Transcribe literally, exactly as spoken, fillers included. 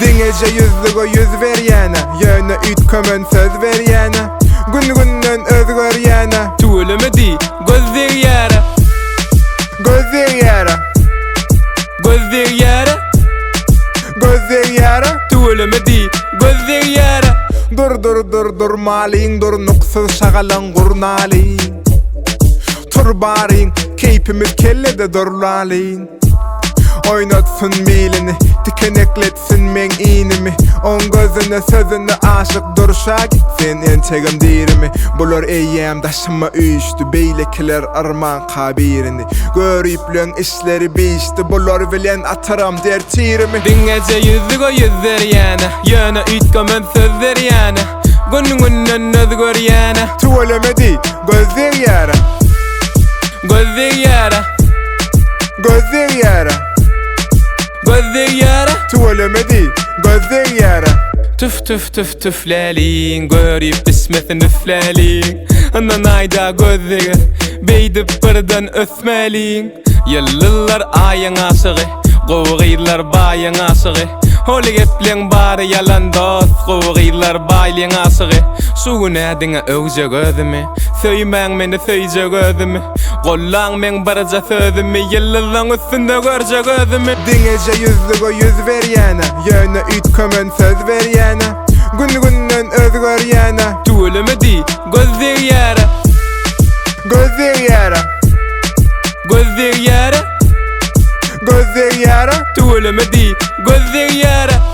Diňeje yüzlüge yüz berýäne, ýöne ütkömen söz berýäne, gün-günden özgerýäne. Tuğulemedi gözleri yara, Gözleri ýara, gözleri yara, gözleri ýara. tuğulemedi gözleri yara. Dur dur dur dur malin dur nuksuz şagalan gurnalin. Tur barin keypimiz kellede durlalin. Oynatsın milini, dikenekletsin men inimi. On gözüne sözüne aşık duruşa gitsin entegim dirimi. Bular eyyem daşıma üýüşdi, beylekiler arman kabirini. Görüplön işleri biçti, bular bilen ataram der tirimi. Diňeje yüzlüge yüz berýäne, ýöne ütkömen söz berýäne, gün-günden özgerýäne. Tuvalemedi gözleri ýara, Gözleri yara, gözleri ýara. gözleri yara. Tuvalemedi gözleri ýara. Tüf tüf tüf tüflelin, görüp bismetin üflelin. Andan ayda gözleri, beydip birden ösmelin. Yıllılar ayın aşığı, goğuylar bayın aşığı. Holi gepleň bary yalan dost, goğuylar baylyň aşığı. Sugun ädiňe öwje gözümi, söýmäň meni söýje gözümi. Gollaň men barja sözümi, yıllylaň üstünde görje gözümi. Diňeje yüzlüge yüz berýäne, ýöne ütkömen söz berýäne, gün-günden özgerýäne. Tuğulemedi gözleri yara, Gözleri ýara, gözleri yara, gözleri ýara. tuğulemedi gözleri yara.